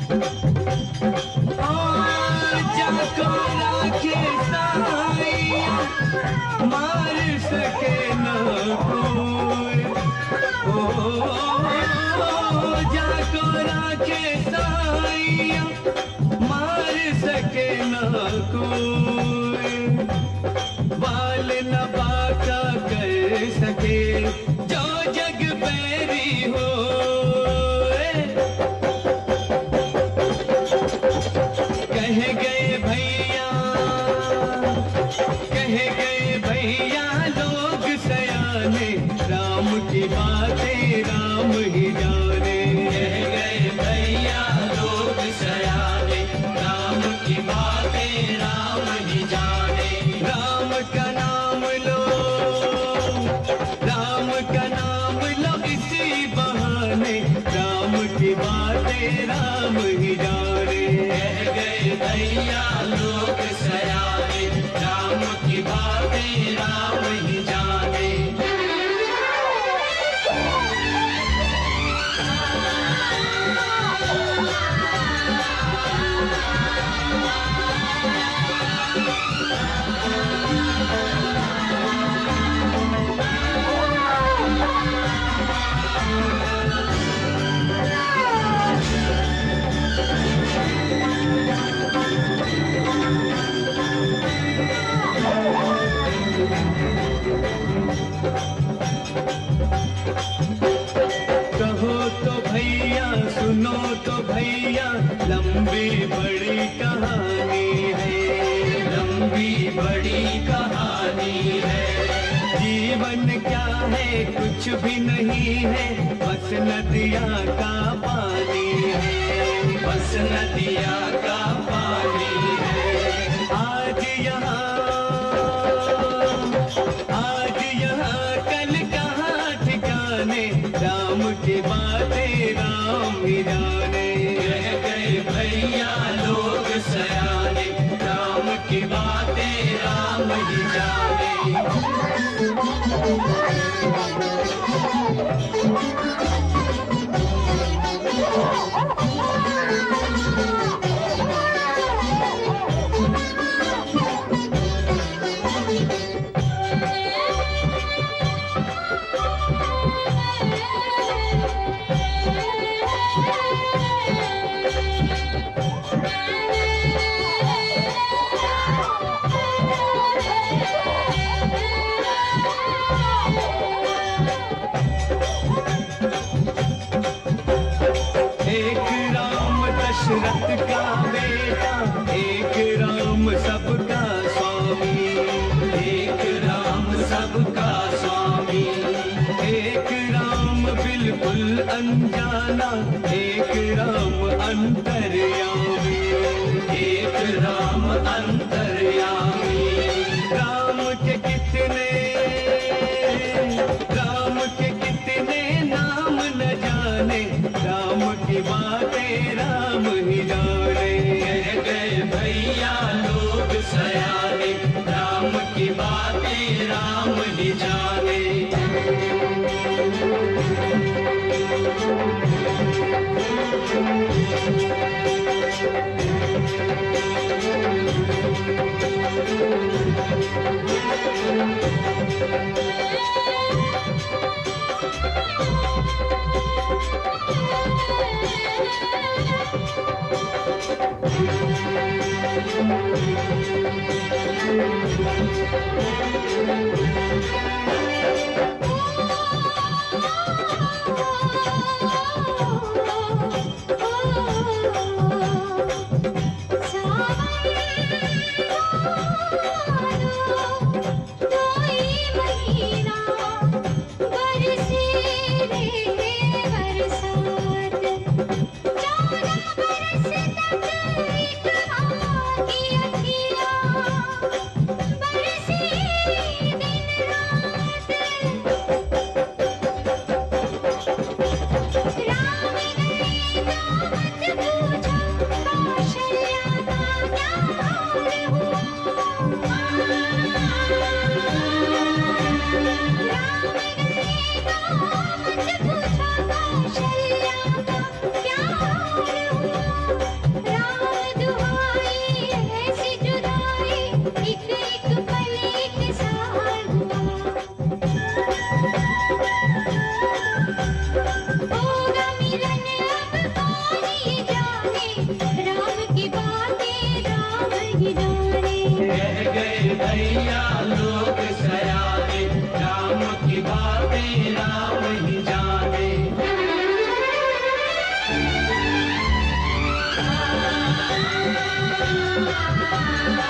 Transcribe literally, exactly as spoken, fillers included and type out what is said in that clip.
जाको राखे साइया मार सके न कोई। ओ जाको राखे साइया मार सके न कोई। बाल न बाका कर सके जो जग बैरी हो। कह गए भैया कह गए भैया लोग सयाने राम की बातें राम ही जाने। कह गए भैया लोग सयाने राम की बातें राम ही जाने। राम का नाम लो राम का नाम लो इसी बहाने राम की बातें राम ही जाने। कह गए भैया लोग सयाने राम की बातें राम ही जाने। कहो तो भैया सुनो तो भैया लंबी बड़ी कहानी है। लंबी बड़ी कहानी है। जीवन क्या है कुछ भी नहीं है बस नदिया का पानी है। बस नदिया का पानी है। आज यहाँ आज यहाँ कल कहाँ ठिकाने राम की बातें राम ही जाने। कह गए भैया लोग सयाने राम की बातें राम ही जाने। एक राम दशरथ का बेटा एक राम सबका स्वामी। एक राम सबका स्वामी। एक राम बिल्कुल अनजाना एक राम अंतर्यामी। एक राम अंतर्यामी। राम के कितने राम के कितने नाम न जाने राम की बातें राम ही जाने। कह गए भैया लोग सयाने राम की बातें राम ही जाने। बरसे निर्दयिया लोग सयाने, राम की बातें राम ही जाने। Thank you.